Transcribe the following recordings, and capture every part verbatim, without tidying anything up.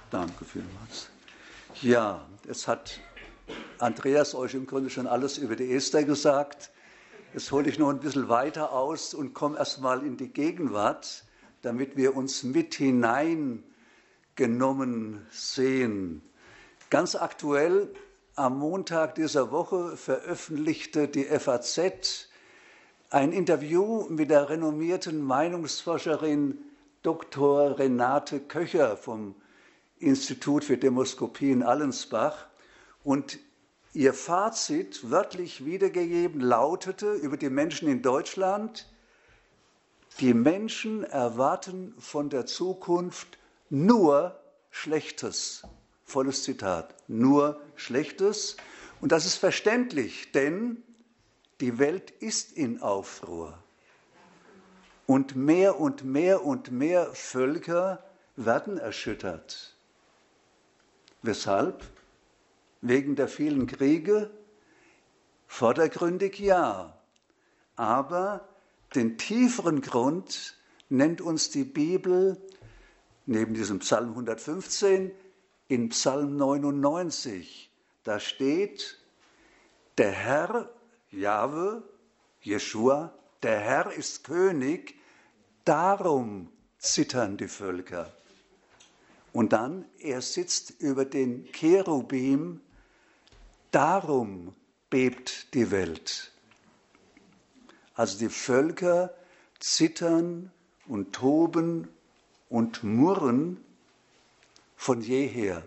Danke vielmals. Ja, es hat Andreas euch im Grunde schon alles über die Esther gesagt. Jetzt hole ich noch ein bisschen weiter aus und komme erstmal in die Gegenwart, damit wir uns mit hineingenommen sehen. Ganz aktuell, am Montag dieser Woche veröffentlichte die F A Z ein Interview mit der renommierten Meinungsforscherin Doktor Renate Köcher vom Institut für Demoskopie in Allensbach. Und ihr Fazit, wörtlich wiedergegeben, lautete über die Menschen in Deutschland: Die Menschen erwarten von der Zukunft nur Schlechtes. Volles Zitat, nur Schlechtes. Und das ist verständlich, denn die Welt ist in Aufruhr. Und mehr und mehr und mehr Völker werden erschüttert. Weshalb? Wegen der vielen Kriege? Vordergründig ja. Aber den tieferen Grund nennt uns die Bibel neben diesem Psalm hundertfünfzehn in Psalm neunundneunzig. Da steht: Der Herr, Jahwe, Jeschua, der Herr ist König, darum zittern die Völker. Und dann, er sitzt über den Cherubim, darum bebt die Welt. Also die Völker zittern und toben und murren von jeher,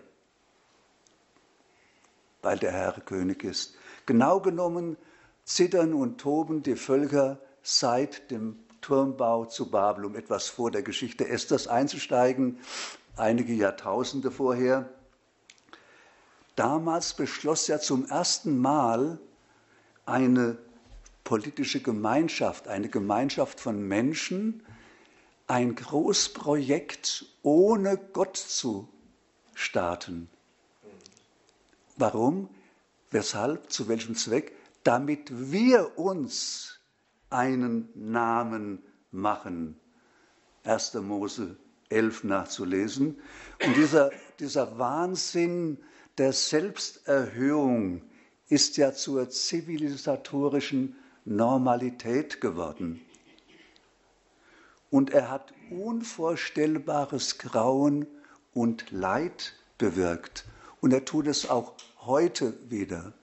weil der Herr König ist. Genau genommen zittern und toben die Völker seit dem Turmbau zu Babel, um etwas vor der Geschichte Esthers einzusteigen, einige Jahrtausende vorher. Damals beschloss ja zum ersten Mal eine politische Gemeinschaft, eine Gemeinschaft von Menschen, ein Großprojekt ohne Gott zu starten. Warum? Weshalb? Zu welchem Zweck? Damit wir uns einen Namen machen. erster Mose elf nachzulesen. Und dieser, dieser Wahnsinn der Selbsterhöhung ist ja zur zivilisatorischen Normalität geworden. Und er hat unvorstellbares Grauen und Leid bewirkt. Und er tut es auch heute wieder.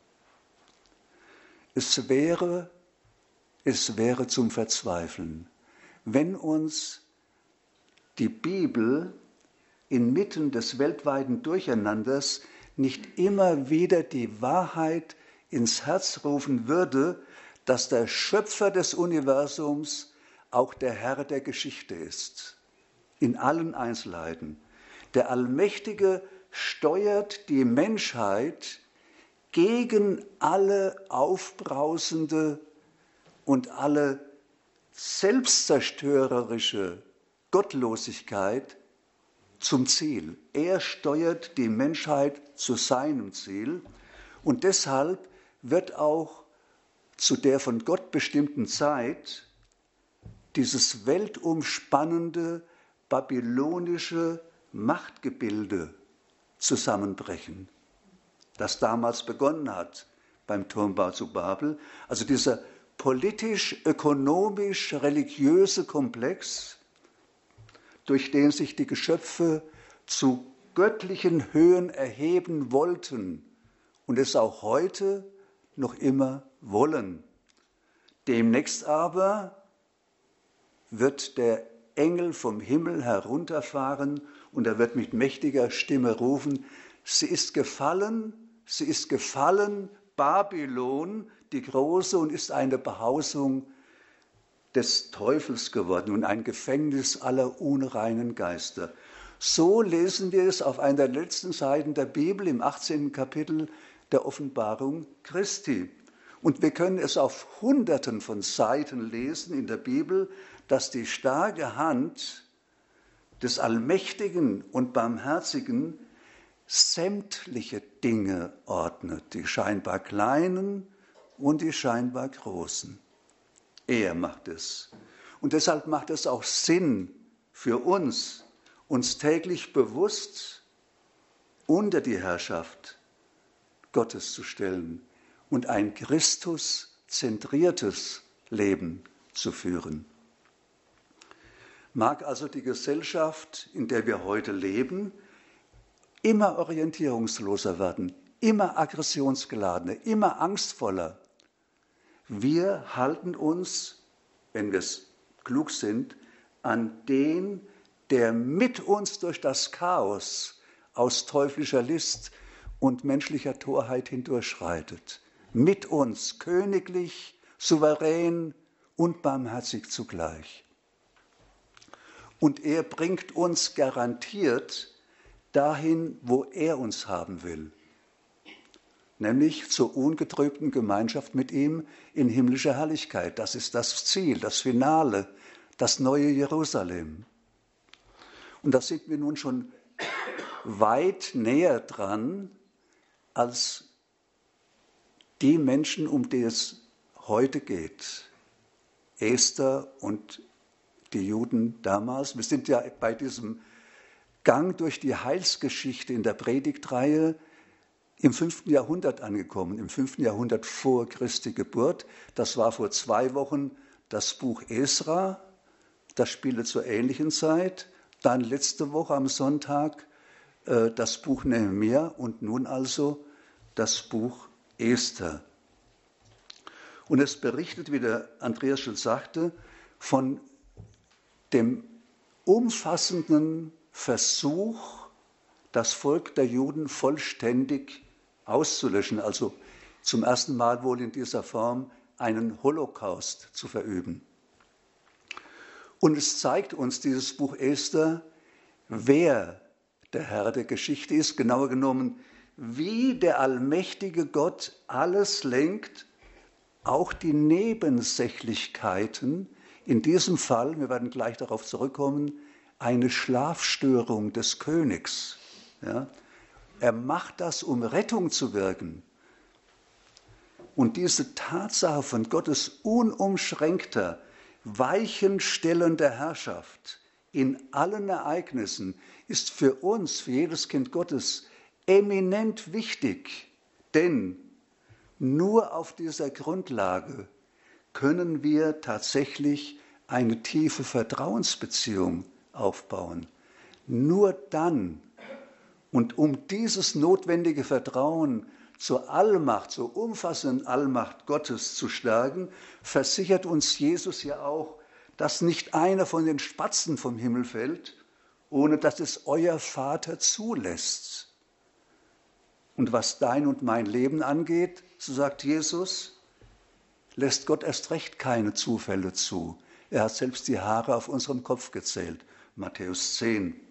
Es wäre, es wäre zum Verzweifeln, wenn uns die Bibel inmitten des weltweiten Durcheinanders nicht immer wieder die Wahrheit ins Herz rufen würde, dass der Schöpfer des Universums auch der Herr der Geschichte ist, in allen Einzelheiten. Der Allmächtige steuert die Menschheit gegen alle aufbrausende und alle selbstzerstörerische Gottlosigkeit zum Ziel. Er steuert die Menschheit zu seinem Ziel und deshalb wird auch zu der von Gott bestimmten Zeit dieses weltumspannende babylonische Machtgebilde zusammenbrechen, das damals begonnen hat beim Turmbau zu Babel. Also dieser politisch-ökonomisch-religiöse Komplex, durch den sich die Geschöpfe zu göttlichen Höhen erheben wollten und es auch heute noch immer wollen. Demnächst aber wird der Engel vom Himmel herunterfahren und er wird mit mächtiger Stimme rufen: Sie ist gefallen, sie ist gefallen, Babylon, die Große, und ist eine Behausung des Teufels geworden und ein Gefängnis aller unreinen Geister. So lesen wir es auf einer der letzten Seiten der Bibel im achtzehnten Kapitel der Offenbarung Christi. Und wir können es auf Hunderten von Seiten lesen in der Bibel, dass die starke Hand des Allmächtigen und Barmherzigen sämtliche Dinge ordnet, die scheinbar kleinen und die scheinbar großen. Er macht es. Und deshalb macht es auch Sinn für uns, uns täglich bewusst unter die Herrschaft Gottes zu stellen und ein Christus-zentriertes Leben zu führen. Mag also die Gesellschaft, in der wir heute leben, immer orientierungsloser werden, immer aggressionsgeladener, immer angstvoller. Wir halten uns, wenn wir es klug sind, an den, der mit uns durch das Chaos aus teuflischer List und menschlicher Torheit hindurchschreitet. Mit uns, königlich, souverän und barmherzig zugleich. Und er bringt uns garantiert dahin, wo er uns haben will. Nämlich zur ungetrübten Gemeinschaft mit ihm in himmlischer Herrlichkeit. Das ist das Ziel, das Finale, das neue Jerusalem. Und da sind wir nun schon weit näher dran als die Menschen, um die es heute geht. Esther und die Juden damals. Wir sind ja bei diesem Gang durch die Heilsgeschichte in der Predigtreihe im fünften Jahrhundert angekommen, im fünften Jahrhundert vor Christi Geburt. Das war vor zwei Wochen das Buch Esra, das spielte zur ähnlichen Zeit. Dann letzte Woche am Sonntag äh, das Buch Nehemia und nun also das Buch Esther. Und es berichtet, wie der Andreas schon sagte, von dem umfassenden Versuch, das Volk der Juden vollständig auszulöschen, also zum ersten Mal wohl in dieser Form einen Holocaust zu verüben. Und es zeigt uns, dieses Buch Esther, wer der Herr der Geschichte ist, genauer genommen, wie der allmächtige Gott alles lenkt, auch die Nebensächlichkeiten, in diesem Fall, wir werden gleich darauf zurückkommen, eine Schlafstörung des Königs. Ja? Er macht das, um Rettung zu wirken. Und diese Tatsache von Gottes unumschränkter, weichenstellender Herrschaft in allen Ereignissen ist für uns, für jedes Kind Gottes, eminent wichtig. Denn nur auf dieser Grundlage können wir tatsächlich eine tiefe Vertrauensbeziehung aufbauen. Nur dann und um dieses notwendige Vertrauen zur Allmacht, zur umfassenden Allmacht Gottes zu stärken, versichert uns Jesus ja auch, dass nicht einer von den Spatzen vom Himmel fällt, ohne dass es euer Vater zulässt. Und was dein und mein Leben angeht, so sagt Jesus, lässt Gott erst recht keine Zufälle zu. Er hat selbst die Haare auf unserem Kopf gezählt. Matthäus zehn.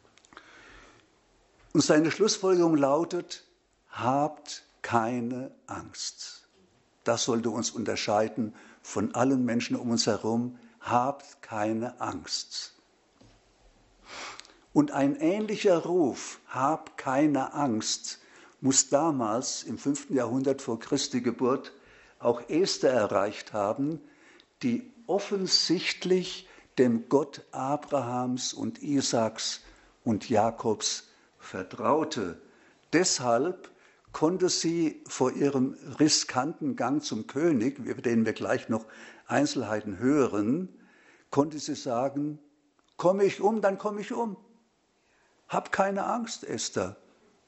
Und seine Schlussfolgerung lautet, habt keine Angst. Das sollte uns unterscheiden von allen Menschen um uns herum. Habt keine Angst. Und ein ähnlicher Ruf, hab keine Angst, muss damals im fünften Jahrhundert vor Christi Geburt auch Esther erreicht haben, die offensichtlich dem Gott Abrahams und Isaaks und Jakobs vertraute. Deshalb konnte sie vor ihrem riskanten Gang zum König, über den wir gleich noch Einzelheiten hören, konnte sie sagen, komme ich um, dann komme ich um. Hab keine Angst, Esther.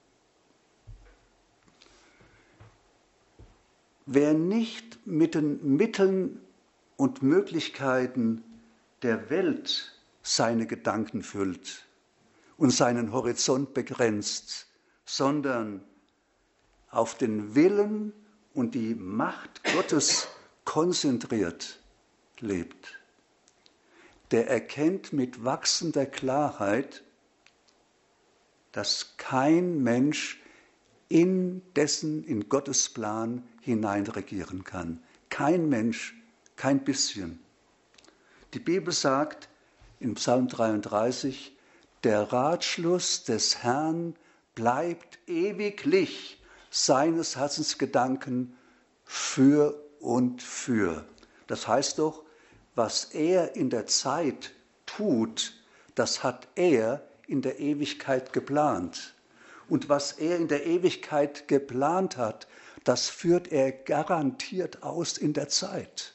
Wer nicht mit den Mitteln und Möglichkeiten der Welt seine Gedanken füllt und seinen Horizont begrenzt, sondern auf den Willen und die Macht Gottes konzentriert lebt, der erkennt mit wachsender Klarheit, dass kein Mensch in dessen, in Gottes Plan hineinregieren kann. Kein Mensch, kein bisschen. Die Bibel sagt in Psalm dreiunddreißig, der Ratschluss des Herrn bleibt ewiglich, seines Herzens Gedanken für und für. Das heißt doch, was er in der Zeit tut, das hat er in der Ewigkeit geplant. Und was er in der Ewigkeit geplant hat, das führt er garantiert aus in der Zeit.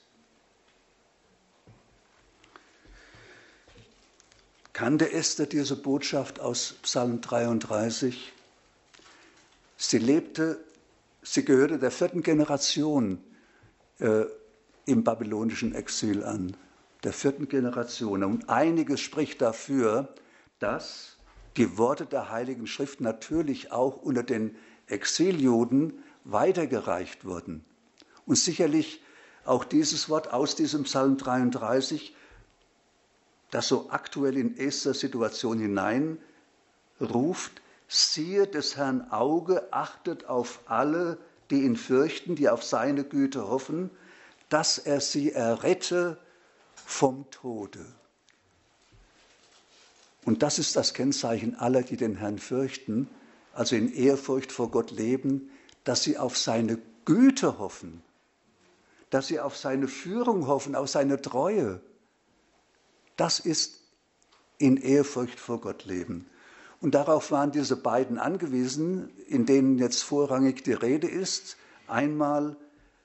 Kannte Esther diese Botschaft aus Psalm dreiunddreißig? Sie lebte, sie gehörte der vierten Generation äh, im babylonischen Exil an. Der vierten Generation. Und einiges spricht dafür, dass die Worte der Heiligen Schrift natürlich auch unter den Exiljuden weitergereicht wurden. Und sicherlich auch dieses Wort aus diesem Psalm dreiunddreißig, das so aktuell in Esthers Situation hineinruft: Siehe des Herrn Auge, achtet auf alle, die ihn fürchten, die auf seine Güte hoffen, dass er sie errette vom Tode. Und das ist das Kennzeichen aller, die den Herrn fürchten, also in Ehrfurcht vor Gott leben, dass sie auf seine Güte hoffen, dass sie auf seine Führung hoffen, auf seine Treue. Das ist in Ehrfurcht vor Gott leben. Und darauf waren diese beiden angewiesen, in denen jetzt vorrangig die Rede ist. Einmal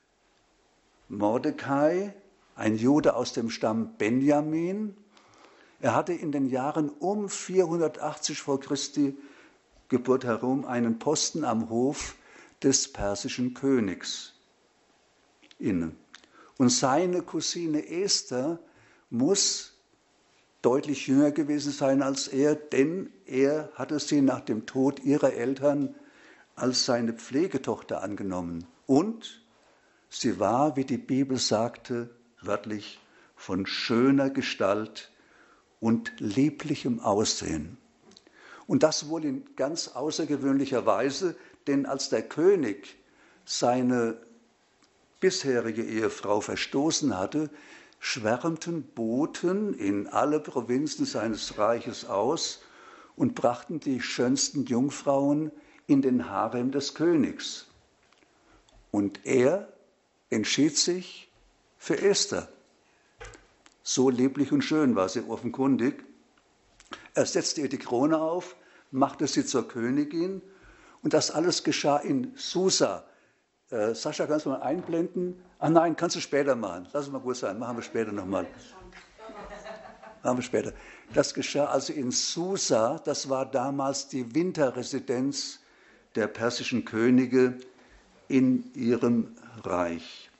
Mordecai, ein Jude aus dem Stamm Benjamin. Er hatte in den Jahren um vierhundertachtzig vor Christi Geburt herum einen Posten am Hof des persischen Königs inne. Und seine Cousine Esther muss deutlich jünger gewesen sein als er, denn er hatte sie nach dem Tod ihrer Eltern als seine Pflegetochter angenommen. Und sie war, wie die Bibel sagte, wörtlich von schöner Gestalt und lieblichem Aussehen. Und das wohl in ganz außergewöhnlicher Weise, denn als der König seine bisherige Ehefrau verstoßen hatte, schwärmten Boten in alle Provinzen seines Reiches aus und brachten die schönsten Jungfrauen in den Harem des Königs. Und er entschied sich für Esther. So lieblich und schön war sie offenkundig. Er setzte ihr die Krone auf, machte sie zur Königin und das alles geschah in Susa. Äh, Sascha, kannst du mal einblenden? Ah nein, kannst du später machen. Lass es mal gut sein, machen wir später nochmal. Machen wir später. Das geschah also in Susa, das war damals die Winterresidenz der persischen Könige in ihrem Reich.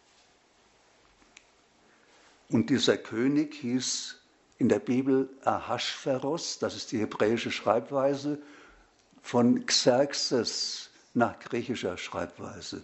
Und dieser König hieß in der Bibel Ahasveros, das ist die hebräische Schreibweise, von Xerxes nach griechischer Schreibweise.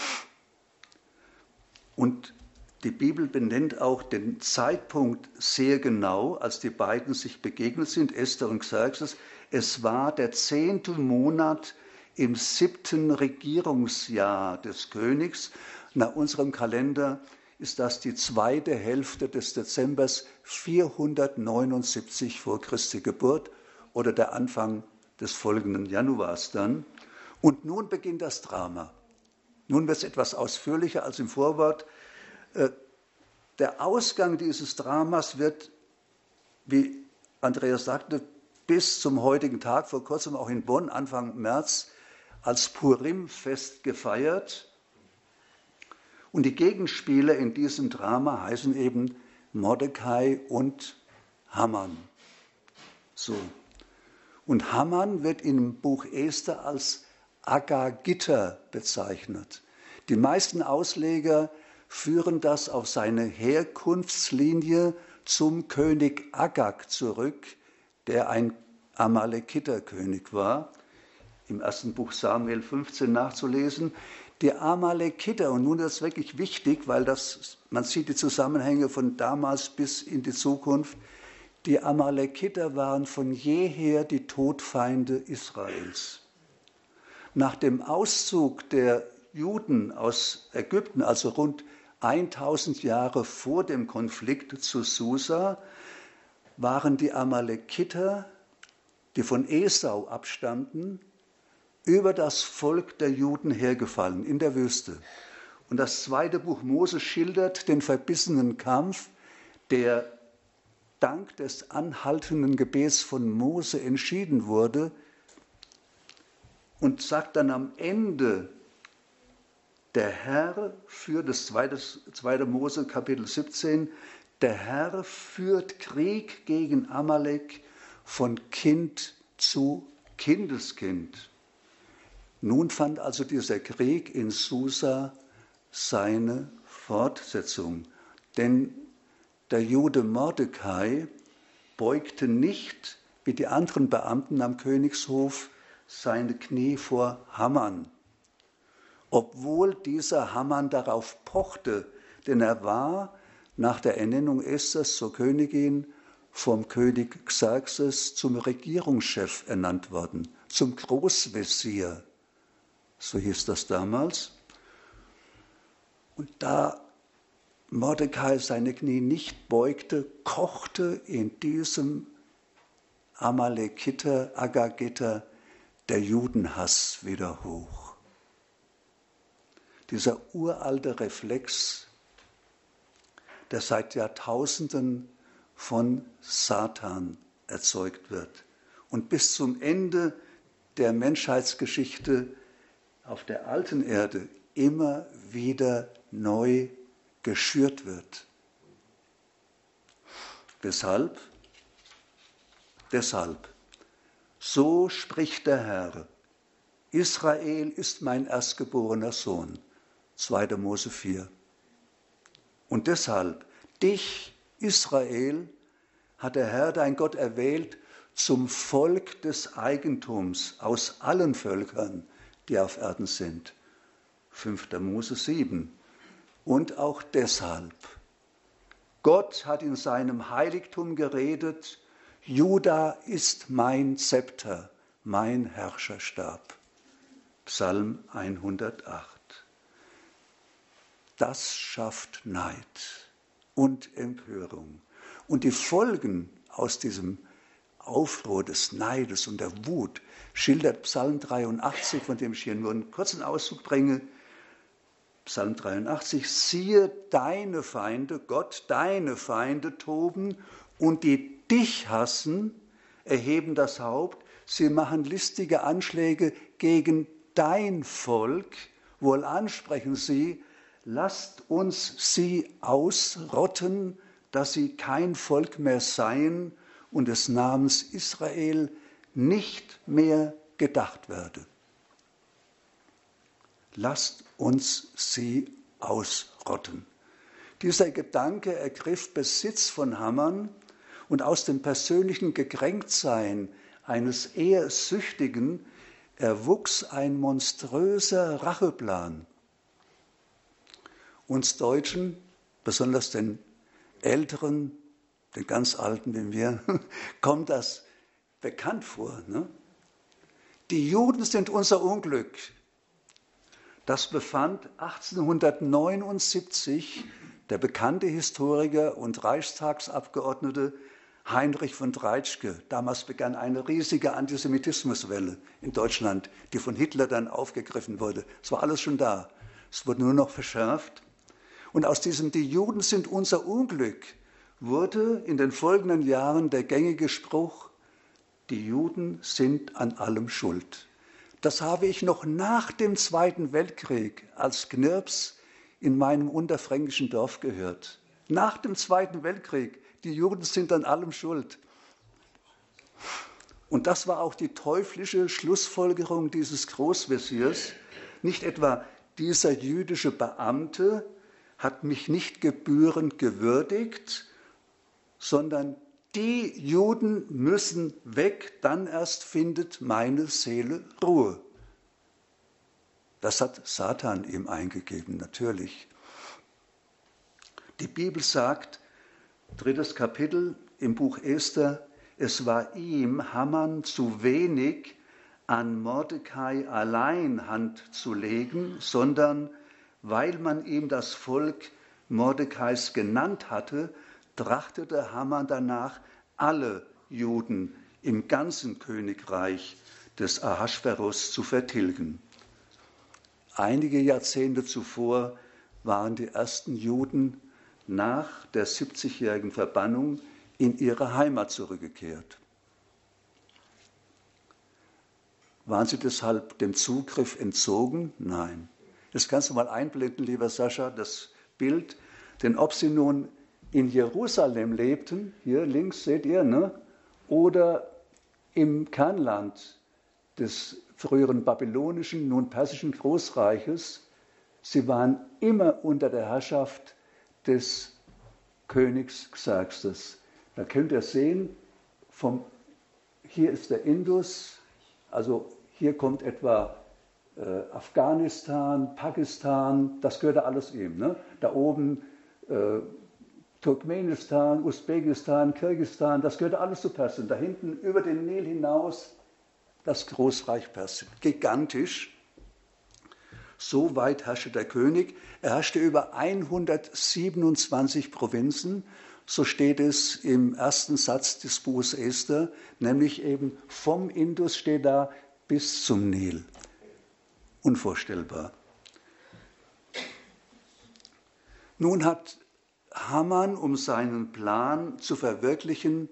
Und die Bibel benennt auch den Zeitpunkt sehr genau, als die beiden sich begegnet sind, Esther und Xerxes. Es war der zehnte Monat im siebten Regierungsjahr des Königs. Nach unserem Kalender ist das die zweite Hälfte des Dezembers vierhundertneunundsiebzig vor Christi Geburt oder der Anfang des folgenden Januars dann. Und nun beginnt das Drama. Nun wird es etwas ausführlicher als im Vorwort. Der Ausgang dieses Dramas wird, wie Andreas sagte, bis zum heutigen Tag, vor kurzem auch in Bonn, Anfang März, als Purim-Fest gefeiert. Und die Gegenspieler in diesem Drama heißen eben Mordecai und Haman. So. Und Haman wird im Buch Esther als Agagiter bezeichnet. Die meisten Ausleger führen das auf seine Herkunftslinie zum König Agag zurück, der ein Amalekiterkönig war. Im ersten Buch Samuel fünfzehn nachzulesen. Die Amalekiter, und nun ist es wirklich wichtig, weil das, man sieht die Zusammenhänge von damals bis in die Zukunft, die Amalekiter waren von jeher die Todfeinde Israels. Nach dem Auszug der Juden aus Ägypten, also rund tausend Jahre vor dem Konflikt zu Susa, waren die Amalekiter, die von Esau abstammten, über das Volk der Juden hergefallen in der Wüste. Und das zweite Buch Mose schildert den verbissenen Kampf, der dank des anhaltenden Gebets von Mose entschieden wurde. und sagt dann am Ende, der Herr führt, das zweite Mose Kapitel siebzehn, der Herr führt Krieg gegen Amalek von Kind zu Kindeskind. Nun fand also dieser Krieg in Susa seine Fortsetzung, denn der Jude Mordecai beugte nicht, wie die anderen Beamten am Königshof, seine Knie vor Haman, obwohl dieser Haman darauf pochte, denn er war nach der Ernennung Esthers zur Königin vom König Xerxes zum Regierungschef ernannt worden, zum Großvezier, so hieß das damals. Und da Mordecai seine Knie nicht beugte, kochte in diesem Amalekiter, Agagiter, der Judenhass wieder hoch. Dieser uralte Reflex, der seit Jahrtausenden von Satan erzeugt wird und bis zum Ende der Menschheitsgeschichte auf der alten Erde immer wieder neu geschürt wird. Weshalb? Deshalb, so spricht der Herr, Israel ist mein erstgeborener Sohn, zweite Mose vier. Und deshalb, dich, Israel, hat der Herr, dein Gott, erwählt zum Volk des Eigentums aus allen Völkern, die auf Erden sind. fünfte Mose sieben. Und auch deshalb, Gott hat in seinem Heiligtum geredet, Juda ist mein Zepter, mein Herrscherstab. Psalm hundertacht. Das schafft Neid und Empörung. Und die Folgen aus diesem Aufruhr des Neides und der Wut schildert Psalm dreiundachtzig, von dem ich hier nur einen kurzen Auszug bringe. Psalm dreiundachtzig, siehe deine Feinde, Gott, deine Feinde toben und die dich hassen, erheben das Haupt, sie machen listige Anschläge gegen dein Volk, wohlan sprechen sie, lasst uns sie ausrotten, dass sie kein Volk mehr seien und des Namens Israel nicht mehr gedacht werde. Lasst uns sie ausrotten. Dieser Gedanke ergriff Besitz von Haman und aus dem persönlichen Gekränktsein eines Ehrsüchtigen erwuchs ein monströser Racheplan. Uns Deutschen, besonders den Älteren, den ganz Alten wie wir, kommt das bekannt vor. Ne? Die Juden sind unser Unglück. Das befand achtzehnhundertneunundsiebzig der bekannte Historiker und Reichstagsabgeordnete Heinrich von Treitschke. Damals begann eine riesige Antisemitismuswelle in Deutschland, die von Hitler dann aufgegriffen wurde. Es war alles schon da. Es wurde nur noch verschärft. Und aus diesem "Die Juden sind unser Unglück" wurde in den folgenden Jahren der gängige Spruch, die Juden sind an allem schuld. Das habe ich noch nach dem Zweiten Weltkrieg als Knirps in meinem unterfränkischen Dorf gehört. Nach dem Zweiten Weltkrieg, die Juden sind an allem schuld. Und das war auch die teuflische Schlussfolgerung dieses Großveziers. Nicht etwa dieser jüdische Beamte hat mich nicht gebührend gewürdigt, sondern die Juden müssen weg, dann erst findet meine Seele Ruhe. Das hat Satan ihm eingegeben, natürlich. Die Bibel sagt, drittes Kapitel im Buch Esther, es war ihm, Haman, zu wenig, an Mordecai allein Hand zu legen, sondern weil man ihm das Volk Mordecais genannt hatte, trachtete Haman danach, alle Juden im ganzen Königreich des Ahasveros zu vertilgen. Einige Jahrzehnte zuvor waren die ersten Juden nach der siebzigjährigen Verbannung in ihre Heimat zurückgekehrt. Waren sie deshalb dem Zugriff entzogen? Nein. Das kannst du mal einblenden, lieber Sascha, das Bild. Denn ob sie nun in Jerusalem lebten, hier links seht ihr, ne? Oder im Kernland des früheren babylonischen, nun persischen Großreiches, sie waren immer unter der Herrschaft des Königs Xerxes. Da könnt ihr sehen, vom, hier ist der Indus, also hier kommt etwa äh, Afghanistan, Pakistan, das gehörte alles ihm. Ne? Da oben äh, Turkmenistan, Usbekistan, Kirgisistan, das gehörte alles zu Persien. Da hinten über den Nil hinaus das Großreich Persien. Gigantisch. So weit herrschte der König. Er herrschte über hundertsiebenundzwanzig Provinzen. So steht es im ersten Satz des Buches Esther, nämlich eben vom Indus steht da bis zum Nil. Unvorstellbar. Nun hat Haman, um seinen Plan zu verwirklichen,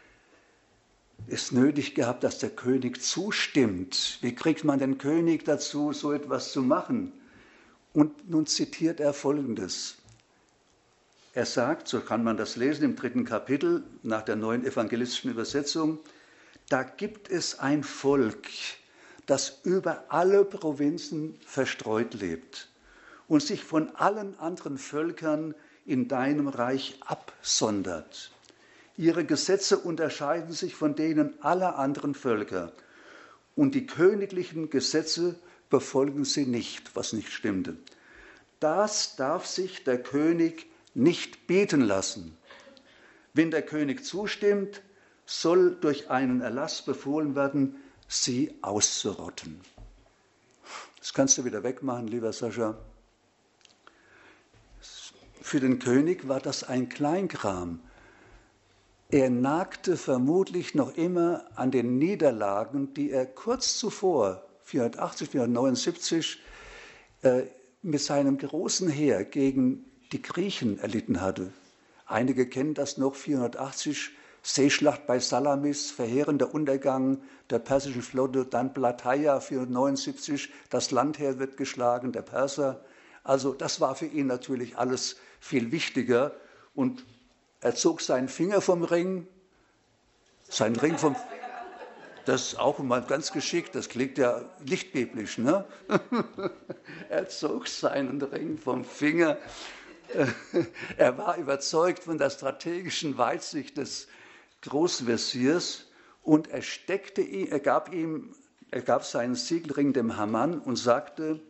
es nötig gehabt, dass der König zustimmt. Wie kriegt man den König dazu, so etwas zu machen? Und nun zitiert er Folgendes. Er sagt, so kann man das lesen im dritten Kapitel nach der neuen evangelistischen Übersetzung, da gibt es ein Volk, das über alle Provinzen verstreut lebt und sich von allen anderen Völkern in deinem Reich absondert. Ihre Gesetze unterscheiden sich von denen aller anderen Völker und die königlichen Gesetze befolgen sie nicht, was nicht stimmte. Das darf sich der König nicht bieten lassen. Wenn der König zustimmt, soll durch einen Erlass befohlen werden, sie auszurotten. Das kannst du wieder wegmachen, lieber Sascha. Für den König war das ein Kleinkram. Er nagte vermutlich noch immer an den Niederlagen, die er kurz zuvor, vierhundertachtzig, vierhundertneunundsiebzig, äh, mit seinem großen Heer gegen die Griechen erlitten hatte. Einige kennen das noch, vierhundertachtzig, Seeschlacht bei Salamis, verheerender Untergang der persischen Flotte, dann Plataea, vierhundertneunundsiebzig, das Landheer wird geschlagen, der Perser. Also das war für ihn natürlich alles viel wichtiger und er zog seinen Finger vom Ring, seinen Ring vom, das ist auch mal ganz geschickt, das klingt ja nicht biblisch, ne? Er zog seinen Ring vom Finger. Er war überzeugt von der strategischen Weitsicht des Großveziers und er steckte ihn, er gab ihm, er gab seinen Siegelring dem Haman und sagte,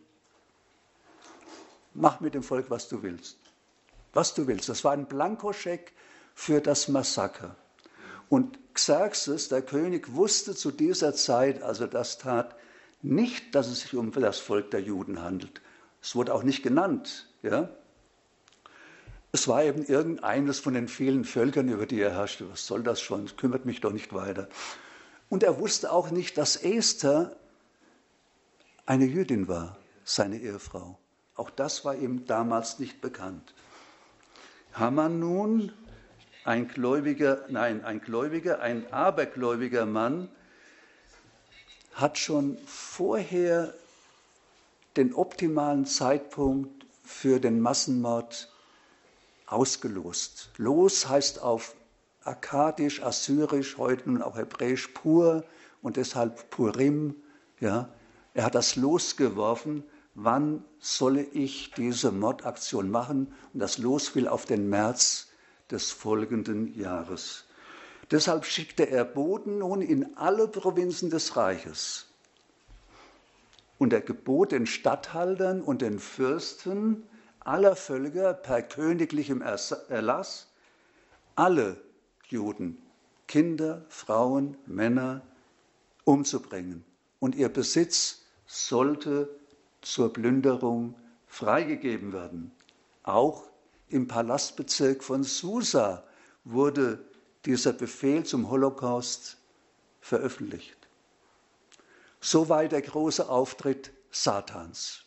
mach mit dem Volk, was du willst. Was du willst. Das war ein Blankoscheck für das Massaker. Und Xerxes, der König, wusste zu dieser Zeit, als er das tat, nicht, dass es sich um das Volk der Juden handelt. Es wurde auch nicht genannt. Ja? Es war eben irgendeines von den vielen Völkern, über die er herrschte. Was soll das schon? Das kümmert mich doch nicht weiter. Und er wusste auch nicht, dass Esther eine Jüdin war, seine Ehefrau. Auch das war ihm damals nicht bekannt. Haman nun, ein Gläubiger, nein, ein Gläubiger, ein abergläubiger Mann, hat schon vorher den optimalen Zeitpunkt für den Massenmord ausgelost. Los heißt auf Akkadisch, Assyrisch, heute nun auch Hebräisch Pur und deshalb Purim. Ja. Er hat das Los geworfen, wann solle ich diese Mordaktion machen? Und das Los fiel auf den März des folgenden Jahres. Deshalb schickte er Boten nun in alle Provinzen des Reiches. Und er gebot den Statthaltern und den Fürsten aller Völker per königlichem Erlass, alle Juden, Kinder, Frauen, Männer umzubringen. Und ihr Besitz sollte zur Plünderung freigegeben werden. Auch im Palastbezirk von Susa wurde dieser Befehl zum Holocaust veröffentlicht. Soweit der große Auftritt Satans.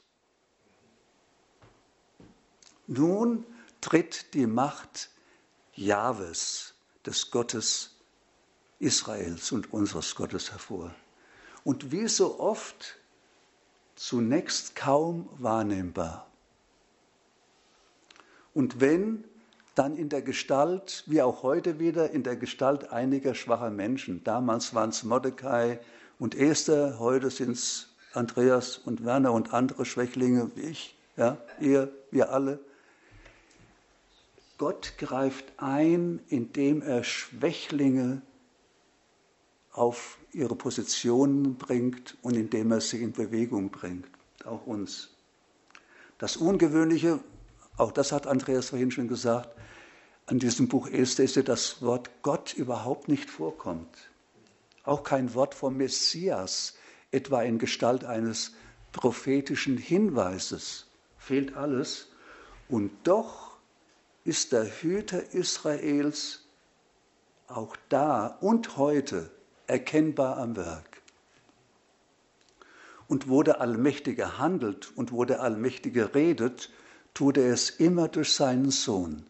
Nun tritt die Macht Jahwes, des Gottes Israels und unseres Gottes hervor. und wie so oft zunächst kaum wahrnehmbar. Und wenn, dann in der Gestalt, wie auch heute wieder, in der Gestalt einiger schwacher Menschen. Damals waren es Mordecai und Esther, heute sind es Andreas und Werner und andere Schwächlinge wie ich, ja, ihr, wir alle. Gott greift ein, indem er Schwächlinge auf ihre Positionen bringt und indem er sie in Bewegung bringt, auch uns. Das Ungewöhnliche, auch das hat Andreas vorhin schon gesagt, an diesem Buch Esther ist ja das Wort Gott überhaupt nicht vorkommt. Auch kein Wort vom Messias, etwa in Gestalt eines prophetischen Hinweises. Fehlt alles. Und doch ist der Hüter Israels auch da und heute erkennbar am Werk. Und wo der Allmächtige handelt und wo der Allmächtige redet, tut er es immer durch seinen Sohn.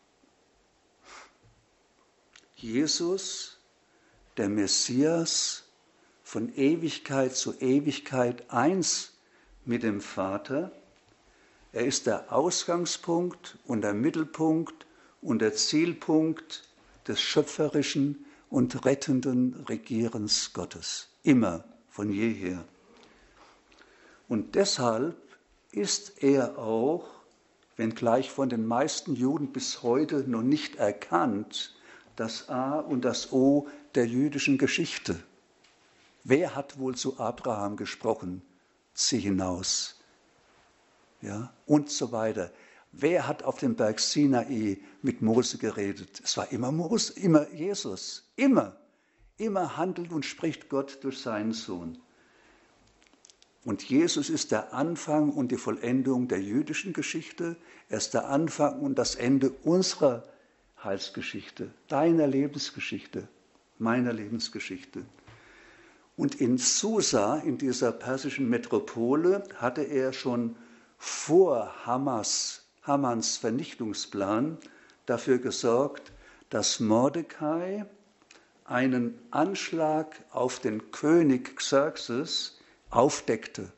Jesus, der Messias, von Ewigkeit zu Ewigkeit eins mit dem Vater. Er ist der Ausgangspunkt und der Mittelpunkt und der Zielpunkt des schöpferischen und rettenden Regierens Gottes. Immer, von jeher. Und deshalb ist er auch, wenngleich von den meisten Juden bis heute noch nicht erkannt, das A und das O der jüdischen Geschichte. Wer hat wohl zu Abraham gesprochen? Zieh hinaus. Ja, und so weiter. Wer hat auf dem Berg Sinai mit Mose geredet? Es war immer Mose, immer Jesus. Immer. Immer handelt und spricht Gott durch seinen Sohn. Und Jesus ist der Anfang und die Vollendung der jüdischen Geschichte. Er ist der Anfang und das Ende unserer Heilsgeschichte, deiner Lebensgeschichte, meiner Lebensgeschichte. Und in Susa, in dieser persischen Metropole, hatte er schon vor Hamas, Hamans Vernichtungsplan dafür gesorgt, dass Mordecai einen Anschlag auf den König Xerxes aufdeckte.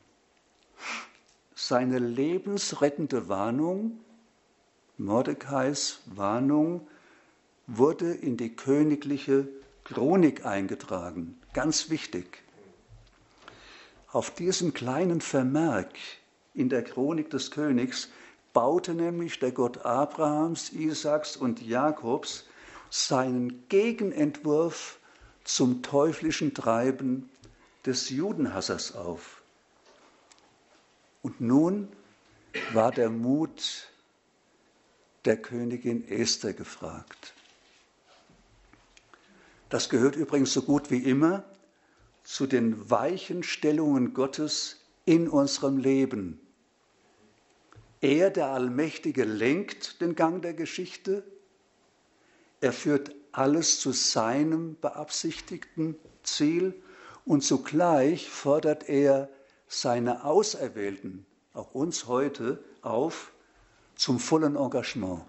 Seine lebensrettende Warnung, Mordecais Warnung, wurde in die königliche Chronik eingetragen. Ganz wichtig. Auf diesen kleinen Vermerk in der Chronik des Königs baute nämlich der Gott Abrahams, Isaaks und Jakobs seinen Gegenentwurf zum teuflischen Treiben des Judenhassers auf. Und nun war der Mut der Königin Esther gefragt. Das gehört übrigens so gut wie immer zu den Weichenstellungen Gottes in unserem Leben. Er, der Allmächtige, lenkt den Gang der Geschichte. Er führt alles zu seinem beabsichtigten Ziel und zugleich fordert er seine Auserwählten, auch uns heute, auf zum vollen Engagement.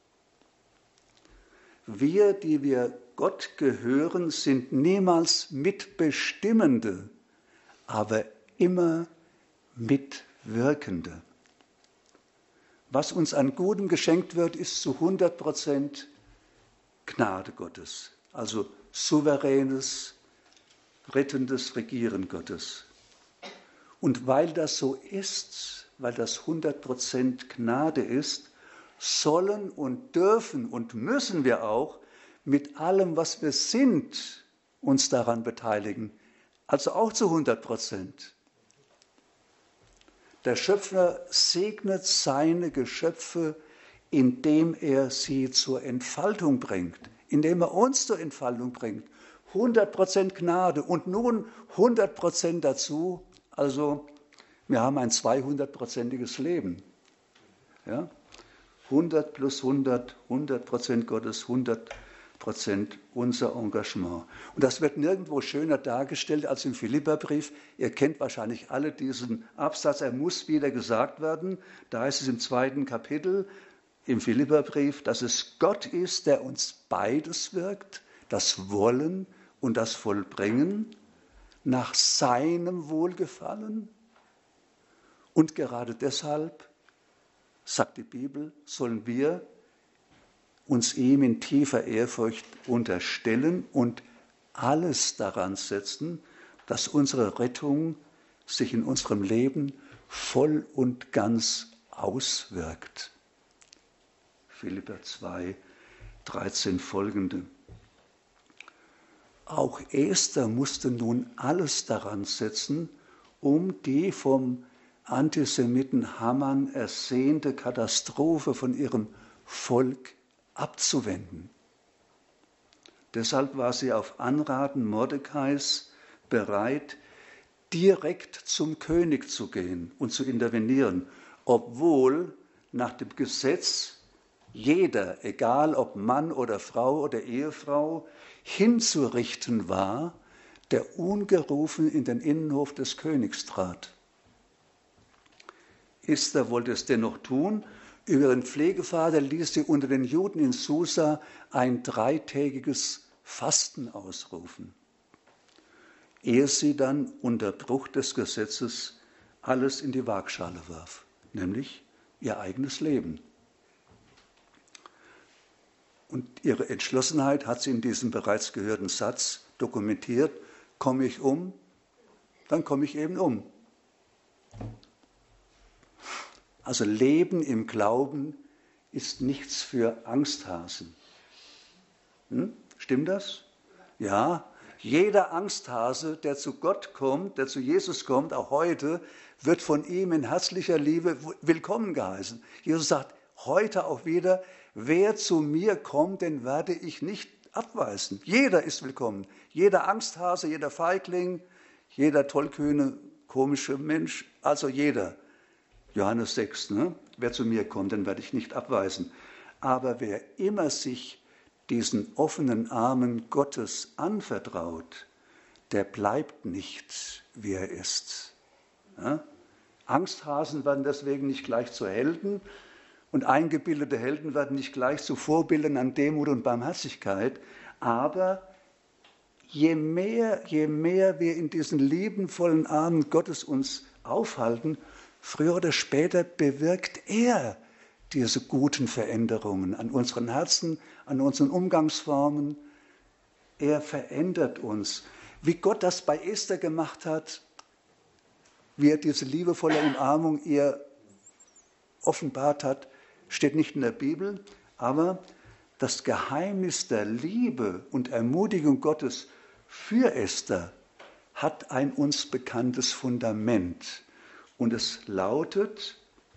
Wir, die wir Gott gehören, sind niemals Mitbestimmende, aber immer Mitwirkende. Was uns an Gutem geschenkt wird, ist zu hundert Prozent Gnade Gottes, also souveränes, rettendes Regieren Gottes. Und weil das so ist, weil das hundert Prozent Gnade ist, sollen und dürfen und müssen wir auch mit allem, was wir sind, uns daran beteiligen. Also auch zu hundert Prozent. Der Schöpfer segnet seine Geschöpfe, indem er sie zur Entfaltung bringt, indem er uns zur Entfaltung bringt. hundert Prozent Gnade und nun hundert Prozent dazu. Also wir haben ein zweihundertprozentiges Leben. Ja? hundert plus hundert, hundert Prozent Gottes, hundert Prozent unser Engagement. Und das wird nirgendwo schöner dargestellt als im Philipperbrief. Ihr kennt wahrscheinlich alle diesen Absatz, er muss wieder gesagt werden. Da heißt es im zweiten Kapitel im Philipperbrief, dass es Gott ist, der uns beides wirkt, das Wollen und das Vollbringen. nach seinem Wohlgefallen. Und gerade deshalb, sagt die Bibel, sollen wir uns ihm in tiefer Ehrfurcht unterstellen und alles daran setzen, dass unsere Rettung sich in unserem Leben voll und ganz auswirkt. Philipper zwei, dreizehn folgende. Auch Esther musste nun alles daran setzen, um die vom Antisemiten Haman ersehnte Katastrophe von ihrem Volk abzuwenden. Deshalb war sie auf Anraten Mordekais bereit, direkt zum König zu gehen und zu intervenieren, obwohl nach dem Gesetz jeder, egal ob Mann oder Frau oder Ehefrau, hinzurichten war, der ungerufen in den Innenhof des Königs trat. Esther wollte es dennoch tun. Über ihren Pflegevater ließ sie unter den Juden in Susa ein dreitägiges Fasten ausrufen, ehe sie dann unter Bruch des Gesetzes alles in die Waagschale warf, nämlich ihr eigenes Leben. Und ihre Entschlossenheit hat sie in diesem bereits gehörten Satz dokumentiert: Komme ich um, dann komme ich eben um. Also Leben im Glauben ist nichts für Angsthasen. Hm? Stimmt das? Ja. Jeder Angsthase, der zu Gott kommt, der zu Jesus kommt, auch heute, wird von ihm in herzlicher Liebe willkommen geheißen. Jesus sagt heute auch wieder: Wer zu mir kommt, den werde ich nicht abweisen. Jeder ist willkommen. Jeder Angsthase, jeder Feigling, jeder tollkühne, komische Mensch, also jeder. Johannes sechs, ne? Wer zu mir kommt, den werde ich nicht abweisen. Aber wer immer sich diesen offenen Armen Gottes anvertraut, der bleibt nicht, wie er ist. Ja? Angsthasen werden deswegen nicht gleich zu Helden und eingebildete Helden werden nicht gleich zu Vorbildern an Demut und Barmherzigkeit. Aber je mehr, je mehr wir in diesen liebenvollen Armen Gottes uns aufhalten, früher oder später bewirkt er diese guten Veränderungen an unseren Herzen, an unseren Umgangsformen. Er verändert uns. Wie Gott das bei Esther gemacht hat, wie er diese liebevolle Umarmung ihr offenbart hat, steht nicht in der Bibel, aber das Geheimnis der Liebe und Ermutigung Gottes für Esther hat ein uns bekanntes Fundament. Und es lautet,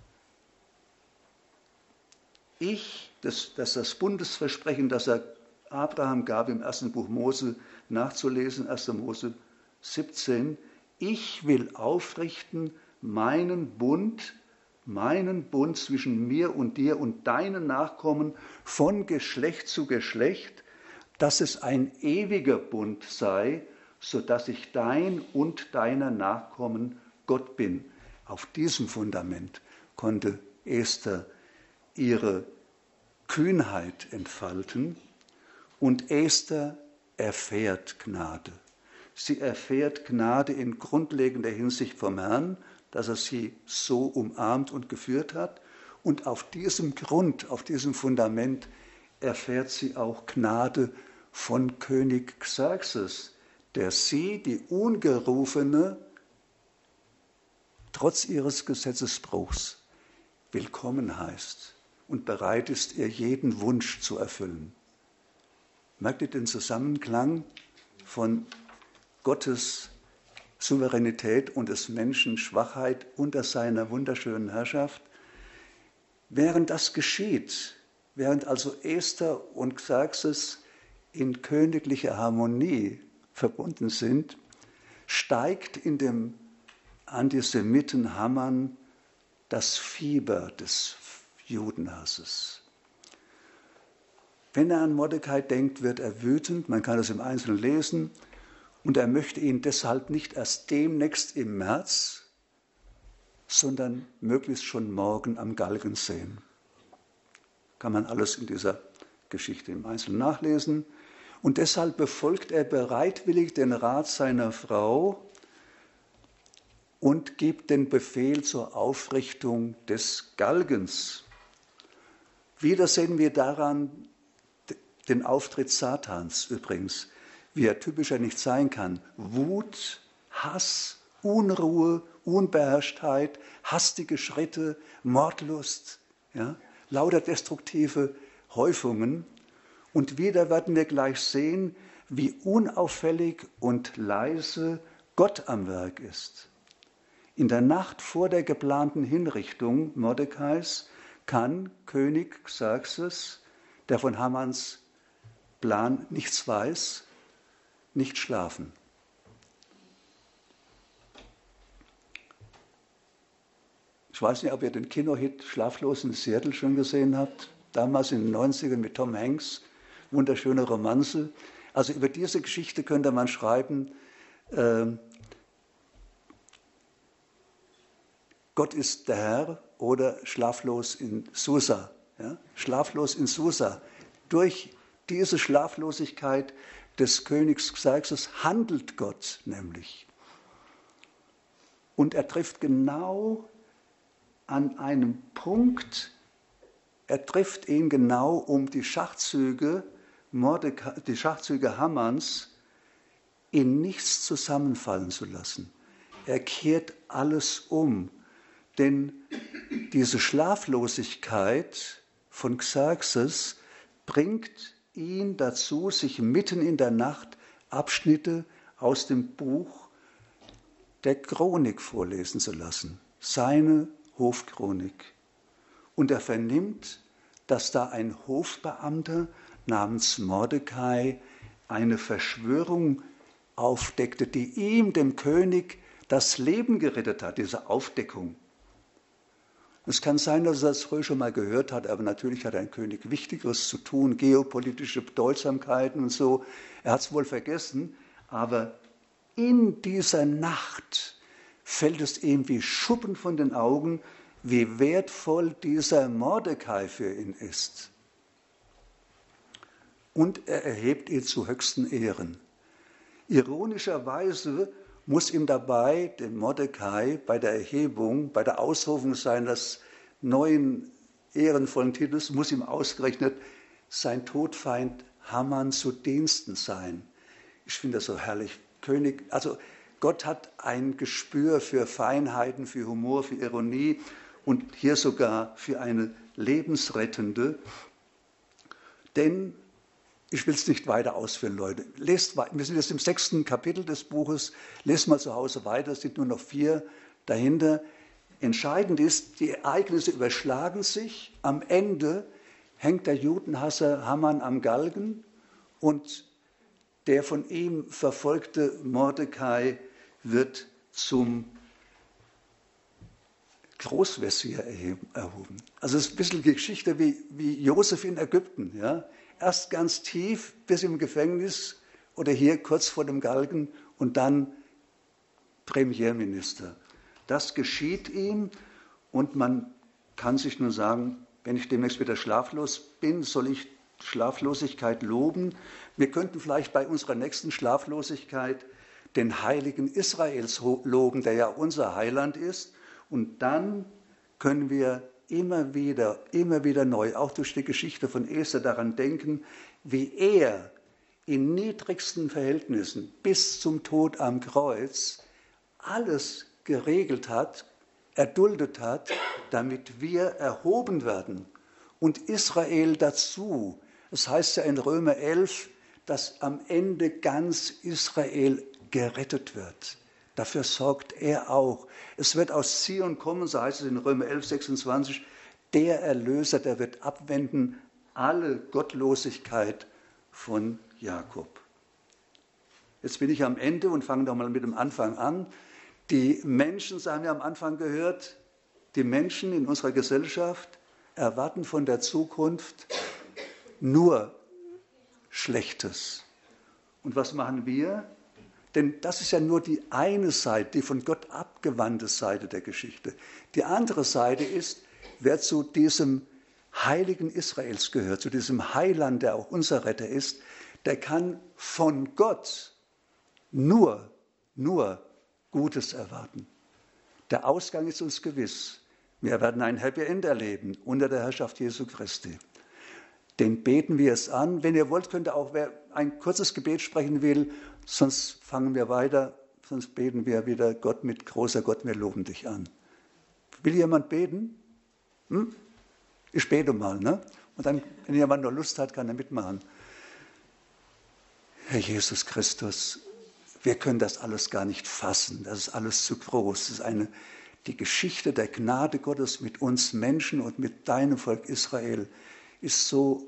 ich, das, das das Bundesversprechen, das er Abraham gab, im ersten Buch Mose nachzulesen, erster Mose siebzehn, ich will aufrichten meinen Bund, meinen Bund zwischen mir und dir und deinen Nachkommen von Geschlecht zu Geschlecht, dass es ein ewiger Bund sei, sodass ich dein und deiner Nachkommen Gott bin. Auf diesem Fundament konnte Esther ihre Kühnheit entfalten und Esther erfährt Gnade. Sie erfährt Gnade in grundlegender Hinsicht vom Herrn, dass er sie so umarmt und geführt hat. Und auf diesem Grund, auf diesem Fundament erfährt sie auch Gnade von König Xerxes, der sie, die Ungerufene, trotz ihres Gesetzesbruchs willkommen heißt und bereit ist, ihr jeden Wunsch zu erfüllen. Merkt ihr den Zusammenklang von Gottes Souveränität und des Menschen Schwachheit unter seiner wunderschönen Herrschaft? Während das geschieht, während also Esther und Xerxes in königlicher Harmonie verbunden sind, steigt in dem Antisemiten Haman das Fieber des Judenhasses. Wenn er an Mordecai denkt, wird er wütend, man kann das im Einzelnen lesen, und er möchte ihn deshalb nicht erst demnächst im März, sondern möglichst schon morgen am Galgen sehen. Kann man alles in dieser Geschichte im Einzelnen nachlesen. Und deshalb befolgt er bereitwillig den Rat seiner Frau und gibt den Befehl zur Aufrichtung des Galgens. Wieder sehen wir daran den Auftritt Satans übrigens, wie er typischer nicht sein kann. Wut, Hass, Unruhe, Unbeherrschtheit, hastige Schritte, Mordlust, ja, lauter destruktive Häufungen. Und wieder werden wir gleich sehen, wie unauffällig und leise Gott am Werk ist. In der Nacht vor der geplanten Hinrichtung Mordekais kann König Xerxes, der von Hamans Plan nichts weiß, nicht schlafen. Ich weiß nicht, ob ihr den Kinohit Schlaflos in Seattle schon gesehen habt. Damals in den neunzigern mit Tom Hanks. Wunderschöne Romanze. Also über diese Geschichte könnte man schreiben, äh, Gott ist der Herr oder Schlaflos in Susa. Ja? Schlaflos in Susa. Durch diese Schlaflosigkeit des Königs Xerxes handelt Gott nämlich. Und er trifft genau an einem Punkt, er trifft ihn genau, um die Schachzüge, Mordecai, die Schachzüge Hamans in nichts zusammenfallen zu lassen. Er kehrt alles um, denn diese Schlaflosigkeit von Xerxes bringt ihn dazu, sich mitten in der Nacht Abschnitte aus dem Buch der Chronik vorlesen zu lassen, seine Hofchronik. Und er vernimmt, dass da ein Hofbeamter namens Mordecai eine Verschwörung aufdeckte, die ihm, dem König, das Leben gerettet hat, diese Aufdeckung. Es kann sein, dass er das früher schon mal gehört hat, aber natürlich hat ein König Wichtigeres zu tun, geopolitische Bedeutsamkeiten und so. Er hat es wohl vergessen, aber in dieser Nacht fällt es ihm wie Schuppen von den Augen, wie wertvoll dieser Mordecai für ihn ist. Und er erhebt ihn zu höchsten Ehren. Ironischerweise muss ihm dabei, dem Mordecai, bei der Erhebung, bei der Ausrufung seines neuen ehrenvollen Titels, muss ihm ausgerechnet sein Todfeind Haman zu Diensten sein. Ich finde das so herrlich. König, also Gott hat ein Gespür für Feinheiten, für Humor, für Ironie und hier sogar für eine lebensrettende. Denn, ich will es nicht weiter ausführen, Leute, lest, wir sind jetzt im sechsten Kapitel des Buches, lest mal zu Hause weiter, es sind nur noch vier dahinter. Entscheidend ist, die Ereignisse überschlagen sich, am Ende hängt der Judenhasser Haman am Galgen und der von ihm verfolgte Mordecai wird zum Großvezier erhoben. Also es ist ein bisschen die Geschichte wie, wie Josef in Ägypten. Ja? Erst ganz tief bis im Gefängnis oder hier kurz vor dem Galgen und dann Premierminister. Das geschieht ihm und man kann sich nur sagen, wenn ich demnächst wieder schlaflos bin, soll ich Schlaflosigkeit loben. Wir könnten vielleicht bei unserer nächsten Schlaflosigkeit den Heiligen Israels loben, der ja unser Heiland ist. Und dann können wir immer wieder, immer wieder neu, auch durch die Geschichte von Esther, daran denken, wie er in niedrigsten Verhältnissen bis zum Tod am Kreuz alles geregelt hat, erduldet hat, damit wir erhoben werden. Und Israel dazu. Es heißt ja in Römer elf, dass am Ende ganz Israel gerettet wird. Dafür sorgt er auch. Es wird aus Zion kommen, so heißt es in Römer elf, sechsundzwanzig, der Erlöser, der wird abwenden alle Gottlosigkeit von Jakob. Jetzt bin ich am Ende und fange doch mal mit dem Anfang an. Die Menschen, das haben wir am Anfang gehört, die Menschen in unserer Gesellschaft erwarten von der Zukunft nur Schlechtes. Und was machen wir? Denn das ist ja nur die eine Seite, die von Gott abgewandte Seite der Geschichte. Die andere Seite ist, wer zu diesem Heiligen Israels gehört, zu diesem Heiland, der auch unser Retter ist, der kann von Gott nur, nur Gutes erwarten. Der Ausgang ist uns gewiss. Wir werden ein Happy End erleben unter der Herrschaft Jesu Christi. Den beten wir es an. Wenn ihr wollt, könnt ihr auch, wer ein kurzes Gebet sprechen will, sonst fangen wir weiter, sonst beten wir wieder Gott mit großer Gott, wir loben dich an. Will jemand beten? Hm? Ich bete mal, ne? Und dann, wenn jemand noch Lust hat, kann er mitmachen. Herr Jesus Christus, wir können das alles gar nicht fassen. Das ist alles zu groß. Das ist eine, die Geschichte der Gnade Gottes mit uns Menschen und mit deinem Volk Israel ist so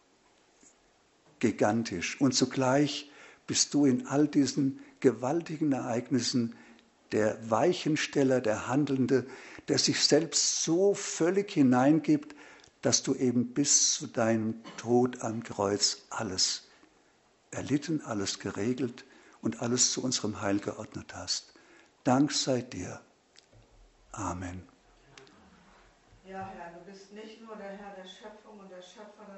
gigantisch. Und zugleich bist du in all diesen gewaltigen Ereignissen der Weichensteller, der Handelnde, der sich selbst so völlig hineingibt, dass du eben bis zu deinem Tod am Kreuz alles erlitten, alles geregelt und alles zu unserem Heil geordnet hast. Dank sei dir. Amen. Ja, Herr, du bist nicht nur der Herr der Schöpfung und der Schöpfer